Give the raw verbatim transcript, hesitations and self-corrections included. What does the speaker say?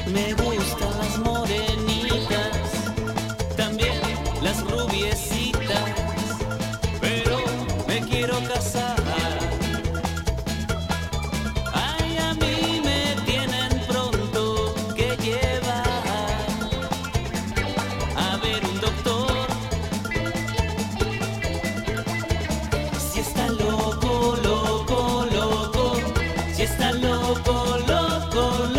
Me gustan las morenitas, también las rubiecitas, pero me quiero casar. Ay, a mí me tienen pronto que llevar a ver un doctor. Si está loco, loco, loco, si está loco, loco, loco.